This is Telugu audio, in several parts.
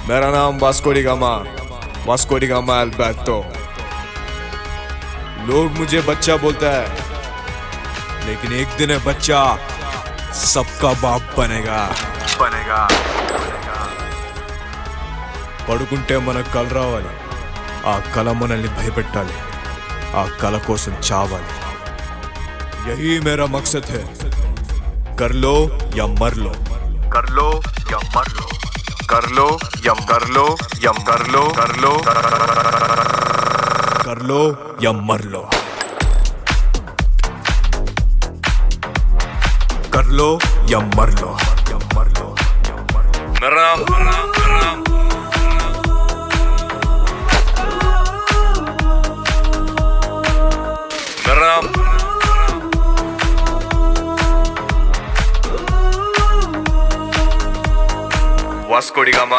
मेरा नाम वास्को डी गामा अल्बर्टो। लोग मुझे बच्चा बोलता है, लेकिन एक दिन है बच्चा सबका बाप बनेगा। పడుకుంటే మన కల రావాలి, ఆ కల మనల్ని భయపెట్టాలి, ఆ కల కోసం చావాలి। यही मेरा मकसद है, कर लो या मर लो, कर लो या मर लो, कर लो या कर लो या कर लो, कर लो कर लो या मर लो, कर लो या मर लो। मेरा वास्को डी गामा।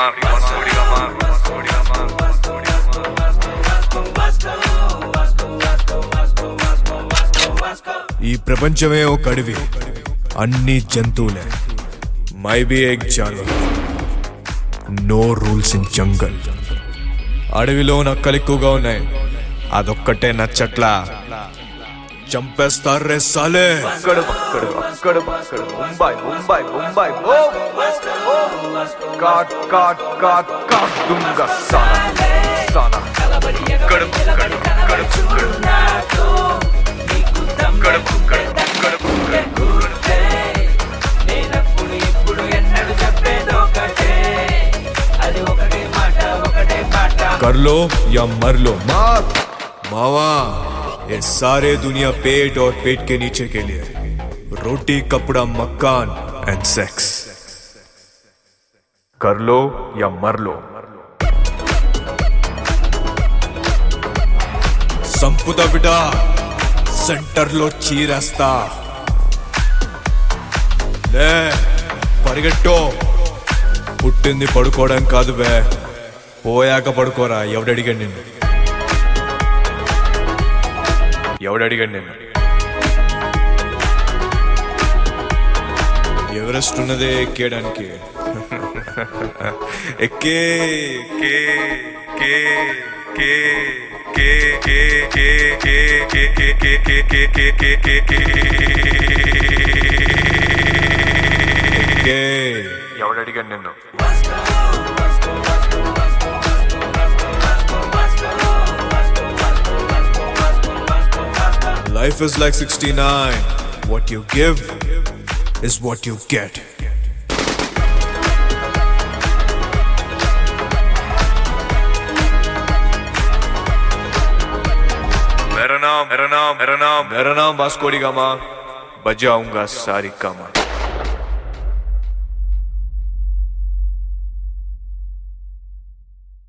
ఈ ప్రపంచమే ఒక అడవి, అన్ని జంతువులే। మై బి ఎక్ జానవర్, నో రూల్స్ ఇన్ జంగల్। అడవిలో నక్కలు ఎక్కువగా ఉన్నాయి, అదొక్కటే నచ్చట్లా, చంపేస్తారే సాలే। ముంబై ముంబై ముంబై కాట్ కాట్ కాట్ కాట్ దుంగా సానా సానా కడుపు కడుపు కడుపు కడుపు కడుపు कर लो या मर लो। मावा, ये सारे दुनिया पेट और पेट के नीचे के लिए, रोटी कपड़ा मकान एंड सेक्स। कर लो या मर लो। संपुता बिटा सेंटर लो चीरस्ता ले పరిగెట్టో। పుట్టింది పడుకోవడం కాదు బే, పోయాక పడుకోరా। ఎవడడిగాడు నిన్ను? ఎవరెస్ట్ ఉన్నదే ఎక్కేయడానికి। ఎక్కే కే కే కే కే కే కే కే కే కే కే కే కే కే కే ఎవడడిగాడు నిన్ను? Life is like 69. What you give is what you get. मेरा नाम वास्को डी गामा, बजाऊंगा सारी कामा।